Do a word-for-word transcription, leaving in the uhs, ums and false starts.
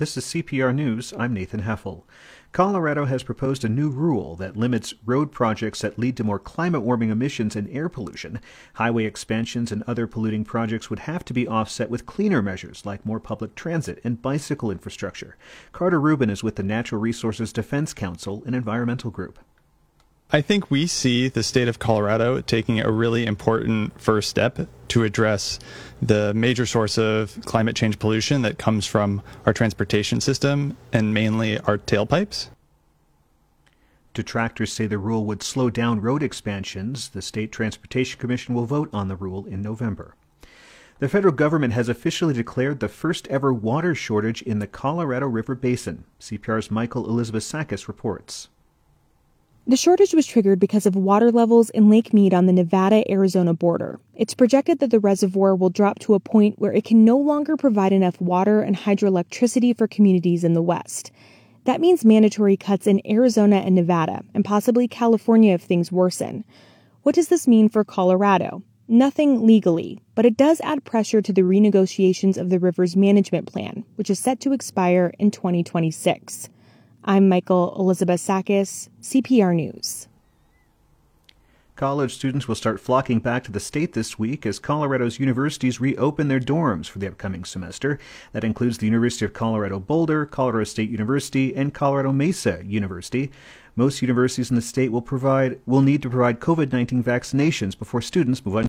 This is C P R News. I'm Nathan Heffel. Colorado has proposed a new rule that limits road projects that lead to more climate-warming emissions and air pollution. Highway expansions and other polluting projects would have to be offset with cleaner measures like more public transit and bicycle infrastructure. Carter Rubin is with the Natural Resources Defense Council, an environmental group. I think we see the state of Colorado taking a really important first step to address the major source of climate change pollution that comes from our transportation system and mainly our tailpipes. Detractors say the rule would slow down road expansions. The State Transportation Commission will vote on the rule in November. The federal government has officially declared the first ever water shortage in the Colorado River Basin. C P R's Michael Elizabeth-Sakis reports. The shortage was triggered because of water levels in Lake Mead on the Nevada-Arizona border. It's projected that the reservoir will drop to a point where it can no longer provide enough water and hydroelectricity for communities in the West. That means mandatory cuts in Arizona and Nevada, and possibly California if things worsen. What does this mean for Colorado? Nothing legally, but it does add pressure to the renegotiations of the river's management plan, which is set to expire in twenty twenty-six. I'm Michael Elizabeth-Sakis, C P R News. College students will start flocking back to the state this week as Colorado's universities reopen their dorms for the upcoming semester. That includes the University of Colorado Boulder, Colorado State University, and Colorado Mesa University. Most universities in the state will provide will need to provide COVID nineteen vaccinations before students move on